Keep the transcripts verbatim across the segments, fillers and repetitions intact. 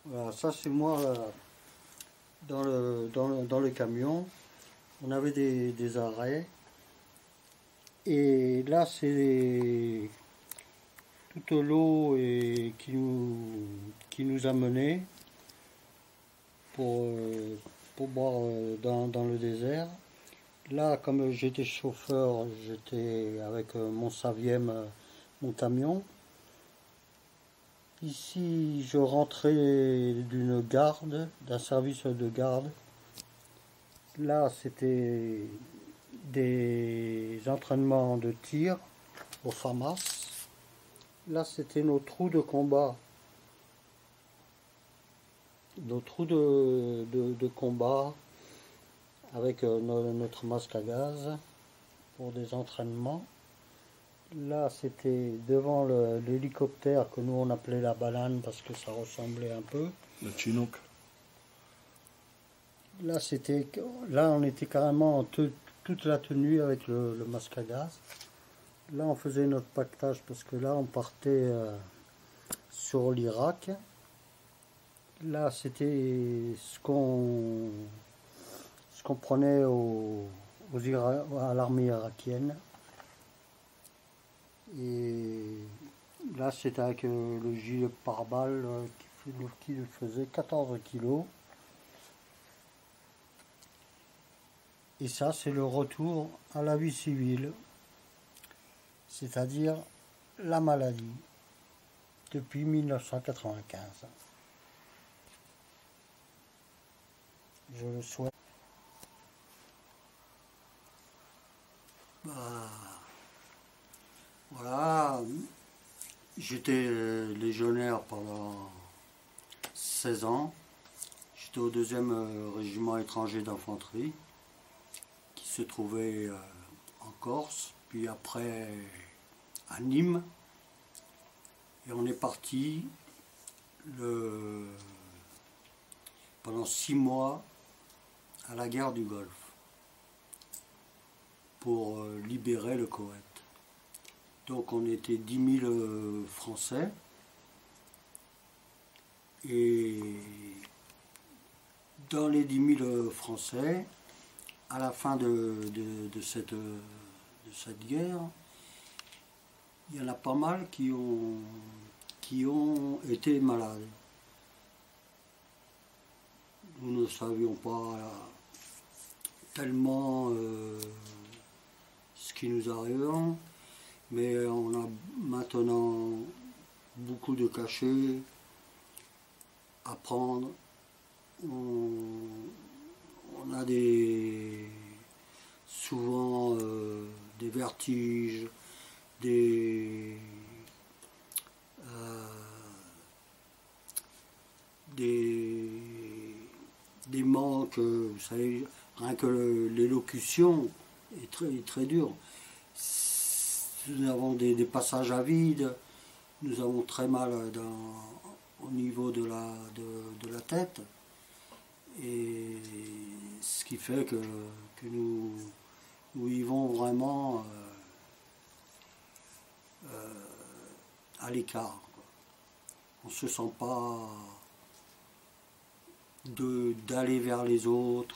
Voilà, ça c'est moi euh, dans le, dans le, dans le camion. On avait des, des arrêts. Et là c'est toute l'eau et qui nous, qui nous a menés pour, euh, pour boire euh, dans, dans le désert. Là, comme j'étais chauffeur, j'étais avec euh, mon Saviem, euh, mon camion. Ici, je rentrais d'une garde, d'un service de garde. Là, c'était des entraînements de tir au FAMAS. Là, c'était nos trous de combat. Nos trous de, de, de combat avec euh, no- notre masque à gaz pour des entraînements. Là, c'était devant le- l'hélicoptère que nous on appelait la banane parce que ça ressemblait un peu. Le Chinook. Là, c'était, là, on était carrément en te- toute la tenue avec le, le masque à gaz. Là, on faisait notre pactage parce que là, on partait euh, sur l'Irak. Là, c'était ce qu'on ce qu'on prenait au, aux Ira- à l'armée irakienne. Et là, c'était avec euh, le gilet pare-balles euh, qui, qui faisait quatorze kilos. Et ça, c'est le retour à la vie civile, c'est-à-dire la maladie, depuis mille neuf cent quatre-vingt-quinze. Je le souhaite. Bah, voilà, j'étais légionnaire pendant seize ans. J'étais au deuxième euh, régiment étranger d'infanterie qui se trouvait euh, en Corse, puis après à Nîmes. Et on est parti le, pendant six mois à la guerre du Golfe pour euh, libérer le Koweït. Donc on était dix mille euh, Français et dans les dix mille euh, Français, à la fin de, de, de, cette, euh, de cette guerre, il y en a pas mal qui ont, qui ont été malades. Nous ne savions pas tellement euh, ce qui nous arrivait, mais on a maintenant beaucoup de cachets à prendre. On, on a des, souvent euh, des vertiges, des, euh, des, des manques, vous savez, rien que l'élocution est très, très dure. Nous avons des, des passages à vide, nous avons très mal dans, au niveau de la, de, de la tête, et ce qui fait que, que nous, nous vivons vraiment euh, euh, à l'écart. On ne se sent pas d'aller vers les autres,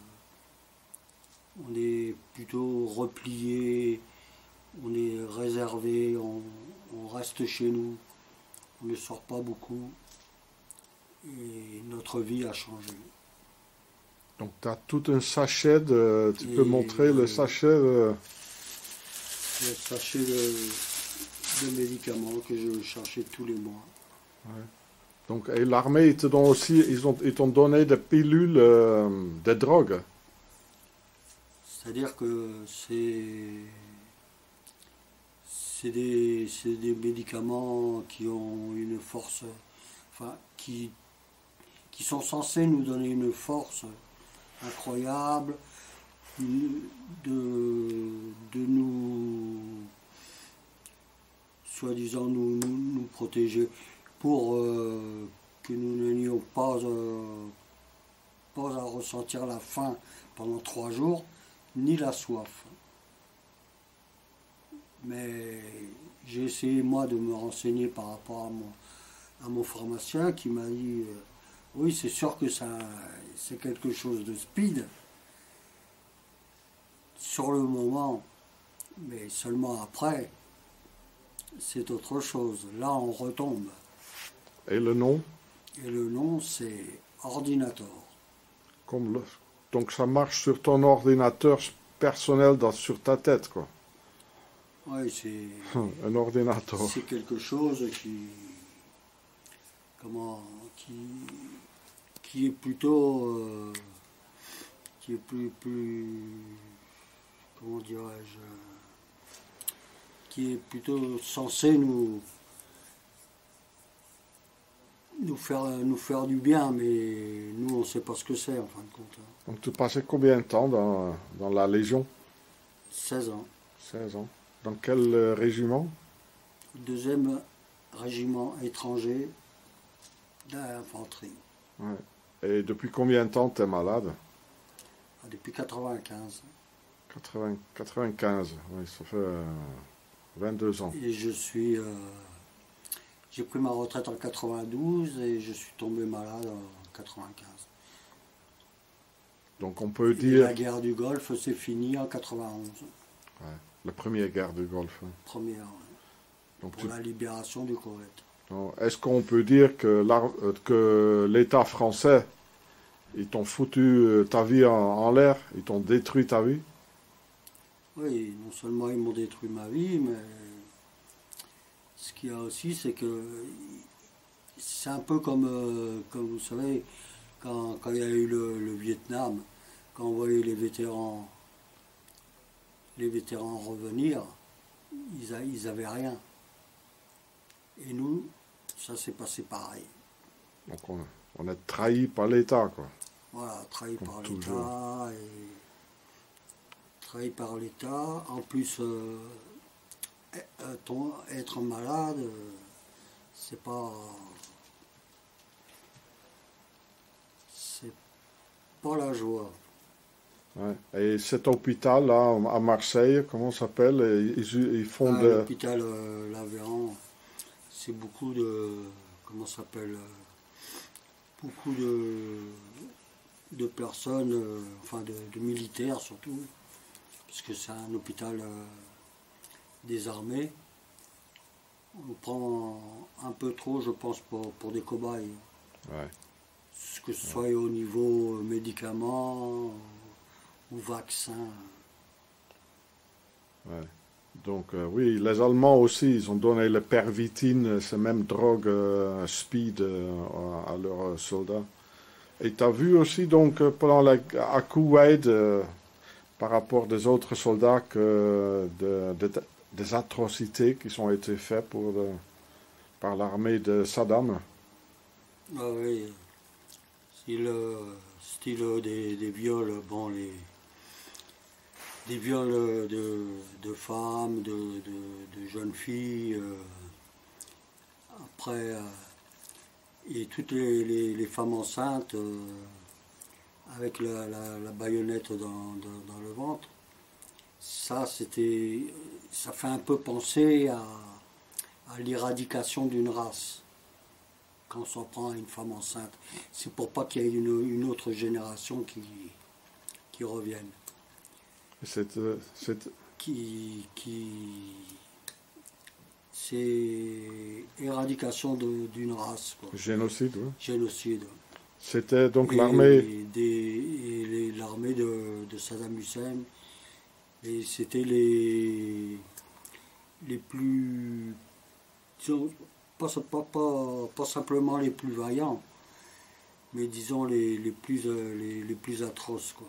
on est plutôt replié, on est réservé, on, on reste chez nous, on ne sort pas beaucoup et notre vie a changé. Donc tu as tout un sachet de... Tu Et peux montrer le sachet de... Le sachet de, de médicaments que je cherchais tous les mois. Ouais. Donc, et l'armée, ils te donnent aussi, ils ont, ils t'ont donné des pilules euh, de drogue. C'est-à-dire que c'est c'est des, c'est des médicaments qui ont une force, enfin, qui, qui sont censés nous donner une force incroyable, de, de nous, soi-disant, nous, nous, nous protéger pour euh, que nous n'ayons pas, euh, pas à ressentir la faim pendant trois jours, ni la soif. Mais j'ai essayé, moi, de me renseigner par rapport à mon, à mon pharmacien qui m'a dit, oui, c'est sûr que ça, c'est quelque chose de speed sur le moment, mais seulement après, c'est autre chose. Là, on retombe. Et le nom? Et le nom, c'est Ordinator. Comme le- Donc ça marche sur ton ordinateur personnel, dans, sur ta tête, quoi. Oui, c'est, Un ordinateur. c'est quelque chose qui, comment, qui, qui est plutôt, euh, qui est plus, plus, comment dirais-je, qui est plutôt censé nous, nous faire, nous faire du bien, mais nous, on ne sait pas ce que c'est, en fin de compte. Donc tu passais combien de temps dans, dans la Légion? seize ans. seize ans. Dans quel euh, régiment? Deuxième régiment étranger d'infanterie. Ouais. Et depuis combien de temps tu es malade? Ah, depuis quatre-vingt-quinze. quatre-vingts, quatre-vingt-quinze, oui, ça fait euh, vingt-deux ans. Et je suis. euh, j'ai pris ma retraite en quatre-vingt-douze et je suis tombé malade en quatre-vingt-quinze. Donc on peut Et dire la guerre du Golfe s'est finie en quatre-vingt-onze. la première guerre du Golfe. hein. Première, ouais, Donc pour tu- la libération du Koweït. donc, est-ce qu'on peut dire que l'ar- euh, que l'État français, ils t'ont foutu euh, ta vie en, en l'air, ils t'ont détruit ta vie? Oui, non seulement ils m'ont détruit ma vie, mais ce qu'il y a aussi, c'est que c'est un peu comme, euh, comme vous savez, quand, quand il y a eu le, le Vietnam, quand on voyait les vétérans, les vétérans revenir, ils, a- ils avaient rien. Et nous, ça s'est passé pareil. Donc on, on est trahi par l'État, quoi. Voilà, trahi Comme par toujours. l'État, et trahi par l'État. En plus, euh, euh, ton- être malade, euh, c'est pas, c'est pas la joie. Ouais. Et cet hôpital là à Marseille, comment ça s'appelle? Ils, ils font Ah, de... l'hôpital euh, Lavéran, c'est beaucoup de, comment ça s'appelle, euh, beaucoup de, de personnes, euh, enfin de, de militaires surtout, puisque c'est un hôpital euh, des armées. On prend un peu trop, je pense, pour, pour des cobayes. Ouais. Que ce soit au niveau médicaments ou vaccins. Ouais. Donc euh, oui, les Allemands aussi, ils ont donné le pervitine, ces mêmes drogues euh, speed euh, à à leurs soldats. Et tu as vu aussi donc euh, pendant la, à Koweït, euh, par rapport des autres soldats, que de- de- des atrocités qui ont été faites pour le- par l'armée de Saddam. Ah oui, style, euh, style euh, des, des viols, bon, les, des viols de, de femmes, de, de- de jeunes filles, euh, après, euh, et toutes les, les- les femmes enceintes euh, avec la, la- la baïonnette dans, dans- dans le ventre. Ça, c'était, ça fait un peu penser à, à l'éradication d'une race quand on s'en prend à une femme enceinte. C'est pour pas qu'il y ait une, une autre génération qui, qui revienne, C'est, euh, c'est- qui, qui, c'est éradication de- d'une race, quoi. génocide, oui. Génocide. C'était donc Et l'armée. des- et les- l'armée de, de Saddam Hussein. Et c'était les, les plus, disons, pas, pas, pas, pas simplement les plus vaillants, mais disons les, les, plus, euh, les, les plus atroces, quoi.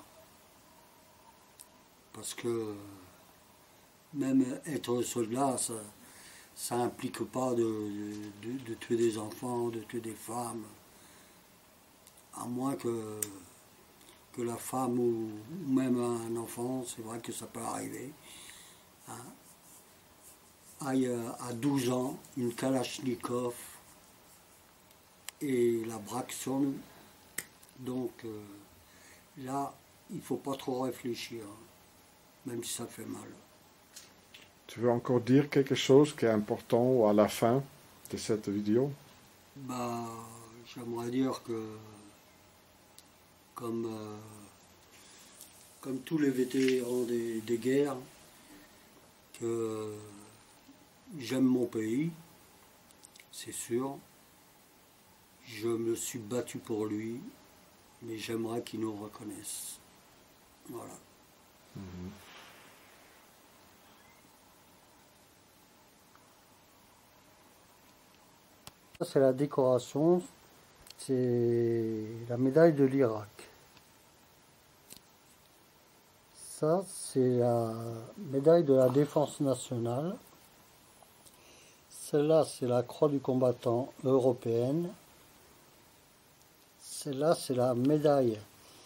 Parce que même être soldat, ça ça implique pas de, de, de tuer des enfants, de tuer des femmes, à moins que, que la femme ou, ou même un enfant, c'est vrai que ça peut arriver, hein, aille euh, à douze ans une Kalachnikov et la braque sur nous. Donc euh, là, il ne faut pas trop réfléchir, même si ça fait mal. Tu veux encore dire quelque chose qui est important à la fin de cette vidéo? Bah, j'aimerais dire que comme, euh, comme tous les vétérans des, des guerres, que j'aime mon pays, c'est sûr. Je me suis battu pour lui, mais j'aimerais qu'il nous reconnaisse. Voilà. Mhm. Ça, c'est la décoration, c'est la médaille de l'Irak. Ça, c'est la médaille de la défense nationale. Celle-là, c'est la croix du combattant européenne. Celle-là, c'est la médaille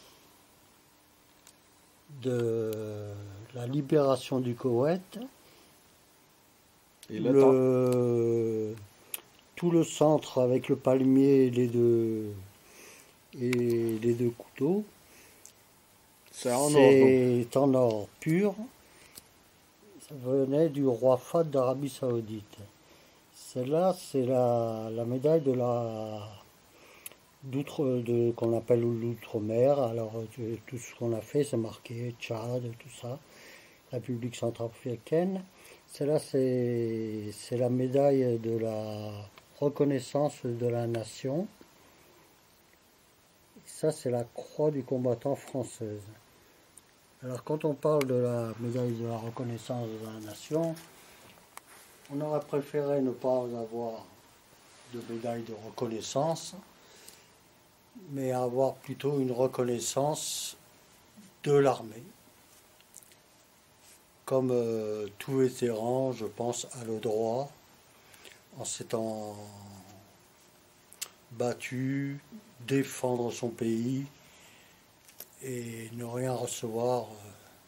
de la libération du Koweït. Il est en- Le... Tout le centre avec le palmier et les deux, et les deux couteaux, C'est en or. donc. c'est en or pur. Ça venait du roi Fahd d'Arabie Saoudite. Celle-là, c'est la, la médaille de la d'outre de qu'on appelle l'outre-mer. Alors euh, tout ce qu'on a fait, c'est marqué Tchad, tout ça, République centrafricaine. Celle-là, c'est c'est la médaille de la reconnaissance de la nation. Ça, c'est la croix du combattant française. Alors, quand on parle de la médaille de la reconnaissance de la nation, on aurait préféré ne pas avoir de médaille de reconnaissance, mais avoir plutôt une reconnaissance de l'armée. Comme euh, tout vétéran, je pense, a le droit, en s'étant battu, défendre son pays et ne rien recevoir, euh,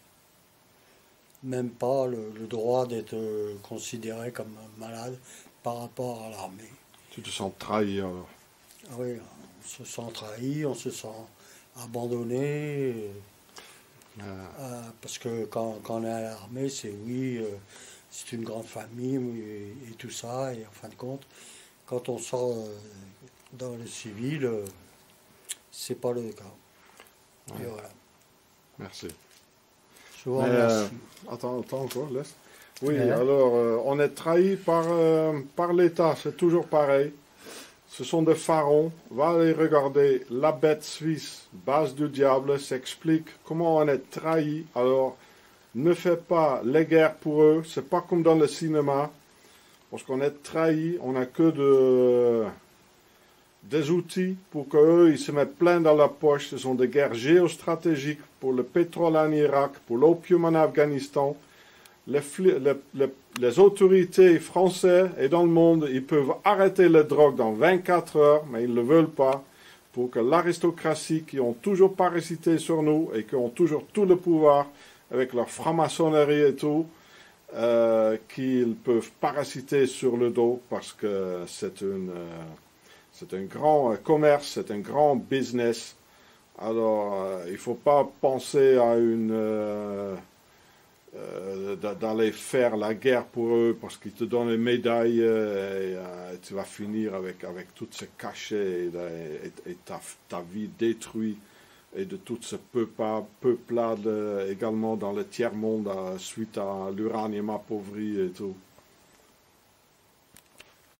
même pas le, le droit d'être euh, considéré comme malade par rapport à l'armée. Tu te sens trahi alors. Ah oui, on se sent trahi, on se sent abandonné, Ah, euh, parce que quand, quand on est à l'armée, c'est oui, euh, c'est une grande famille et, et tout ça, et en fin de compte, quand on sort euh, dans le civil, euh, c'est pas le cas. Ouais. Et voilà. merci. Je vous Mais, remercie. euh, attends, attends encore, laisse. Oui, Ouais. alors euh, on est trahi par, euh, par l'État, c'est toujours pareil. Ce sont des pharaons. Va aller regarder La Bête Suisse, Base du Diable, s'explique comment on est trahi. Alors, ne fais pas les guerres pour eux, c'est pas comme dans le cinéma. Parce qu'on est trahi, on n'a que de, des outils pour qu'eux, ils se mettent plein dans la poche. Ce sont des guerres géostratégiques pour le pétrole en Irak, pour l'opium en Afghanistan. Les, fli- les, les, les autorités françaises et dans le monde, ils peuvent arrêter les drogues dans vingt-quatre heures, mais ils ne le veulent pas, pour que l'aristocratie, qui ont toujours parasité sur nous et qui ont toujours tout le pouvoir, avec leur franc-maçonnerie et tout, euh, qu'ils peuvent parasiter sur le dos, parce que c'est une, euh, c'est un grand euh, commerce, c'est un grand business. Alors, euh, il ne faut pas penser à une... euh, Euh, d'aller faire la guerre pour eux parce qu'ils te donnent une médaille euh, et euh, tu vas finir avec, avec tous ces cachets et, et, et ta, ta vie détruite et de toute ce peuplade, peuplade euh, également dans le tiers-monde euh, suite à l'uranium appauvri et tout.